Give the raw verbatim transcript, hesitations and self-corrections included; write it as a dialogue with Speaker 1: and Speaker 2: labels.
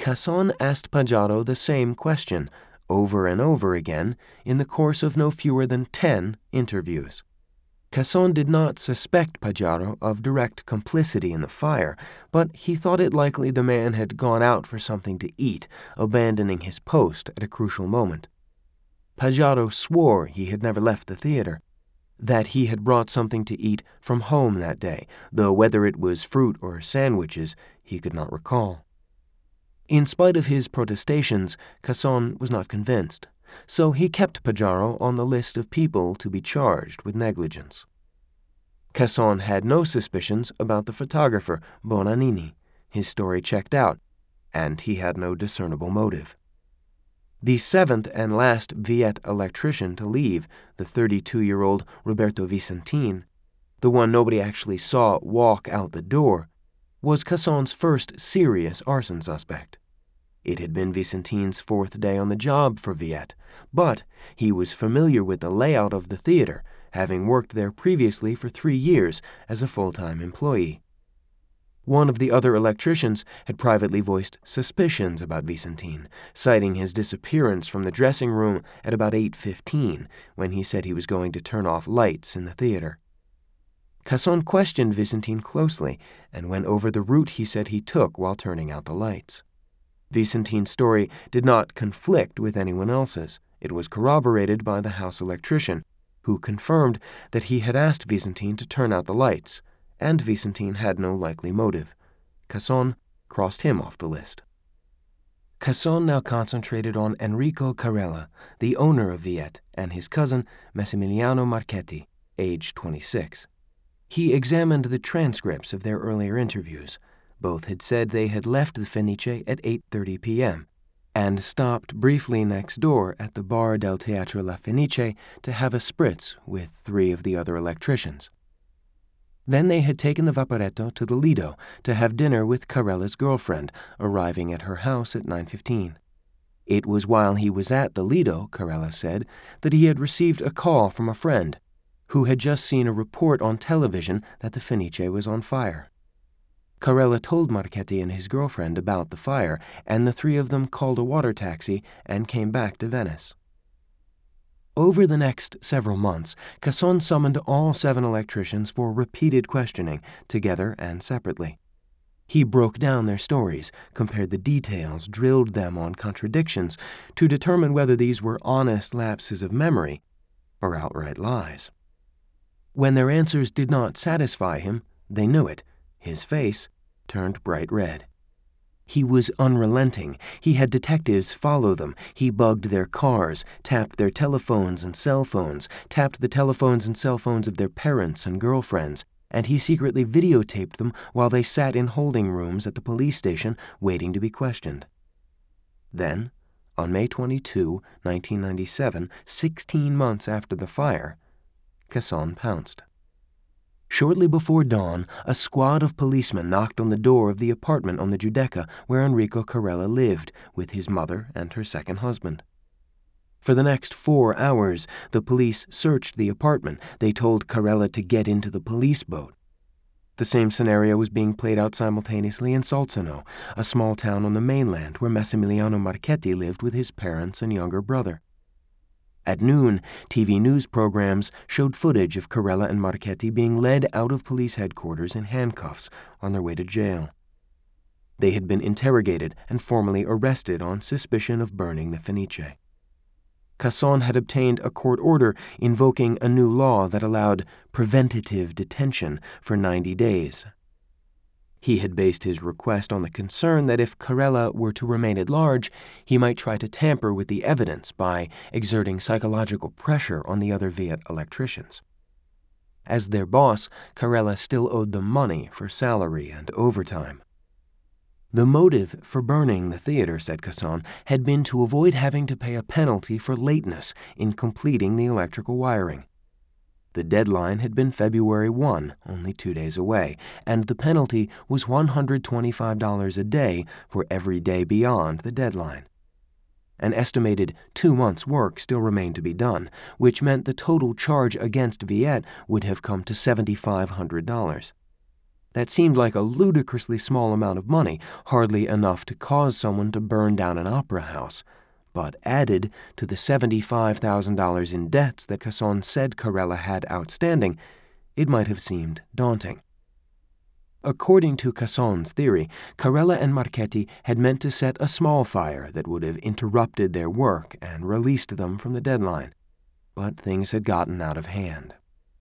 Speaker 1: Casson asked Pajaro the same question over and over again in the course of no fewer than ten interviews. Casson did not suspect Pajaro of direct complicity in the fire, but he thought it likely the man had gone out for something to eat, abandoning his post at a crucial moment. Pajaro swore he had never left the theater, that he had brought something to eat from home that day, though whether it was fruit or sandwiches he could not recall. In spite of his protestations, Casson was not convinced, so he kept Pajaro on the list of people to be charged with negligence. Casson had no suspicions about the photographer, Bonanini. His story checked out, and he had no discernible motive. The seventh and last Viet electrician to leave, the thirty-two-year-old Roberto Vicentin, the one nobody actually saw walk out the door, was Casson's first serious arson suspect. It had been Vicentin's fourth day on the job for Viet, but he was familiar with the layout of the theater, having worked there previously for three years as a full-time employee. One of the other electricians had privately voiced suspicions about Vicentin, citing his disappearance from the dressing room at about eight fifteen, when he said he was going to turn off lights in the theater. Casson questioned Vicentin closely and went over the route he said he took while turning out the lights. Vicentin's story did not conflict with anyone else's. It was corroborated by the house electrician, who confirmed that he had asked Vicentin to turn out the lights, and Vicentin had no likely motive. Casson crossed him off the list. Casson now concentrated on Enrico Carella, the owner of Viet, and his cousin Massimiliano Marchetti, age twenty-six. He examined the transcripts of their earlier interviews. Both had said they had left the Fenice at eight thirty p.m. and stopped briefly next door at the Bar del Teatro La Fenice to have a spritz with three of the other electricians. Then they had taken the Vaporetto to the Lido to have dinner with Carella's girlfriend, arriving at her house at nine fifteen. It was while he was at the Lido, Carella said, that he had received a call from a friend who had just seen a report on television that the Fenice was on fire. Carella told Marchetti and his girlfriend about the fire, and the three of them called a water taxi and came back to Venice. Over the next several months, Casson summoned all seven electricians for repeated questioning, together and separately. He broke down their stories, compared the details, drilled them on contradictions, to determine whether these were honest lapses of memory or outright lies. When their answers did not satisfy him, they knew it. His face turned bright red. He was unrelenting. He had detectives follow them. He bugged their cars, tapped their telephones and cell phones, tapped the telephones and cell phones of their parents and girlfriends, and he secretly videotaped them while they sat in holding rooms at the police station waiting to be questioned. Then, on May twenty-second, nineteen ninety-seven, sixteen months after the fire, Casson pounced. Shortly before dawn, a squad of policemen knocked on the door of the apartment on the Giudecca where Enrico Carella lived with his mother and her second husband. For the next four hours, the police searched the apartment. They told Carella to get into the police boat. The same scenario was being played out simultaneously in Solzano, a small town on the mainland where Massimiliano Marchetti lived with his parents and younger brother. At noon, T V news programs showed footage of Carella and Marchetti being led out of police headquarters in handcuffs on their way to jail. They had been interrogated and formally arrested on suspicion of burning the Fenice. Casson had obtained a court order invoking a new law that allowed preventative detention for ninety days. He had based his request on the concern that if Carella were to remain at large, he might try to tamper with the evidence by exerting psychological pressure on the other Viet electricians. As their boss, Carella still owed them money for salary and overtime. The motive for burning the theater, said Casson, had been to avoid having to pay a penalty for lateness in completing the electrical wiring. The deadline had been February first, only two days away, and the penalty was one hundred twenty-five dollars a day for every day beyond the deadline. An estimated two months' work still remained to be done, which meant the total charge against Viet would have come to seven thousand five hundred dollars. That seemed like a ludicrously small amount of money, hardly enough to cause someone to burn down an opera house. But added to the seventy-five thousand dollars in debts that Casson said Carella had outstanding, it might have seemed daunting. According to Casson's theory, Carella and Marchetti had meant to set a small fire that would have interrupted their work and released them from the deadline. But things had gotten out of hand.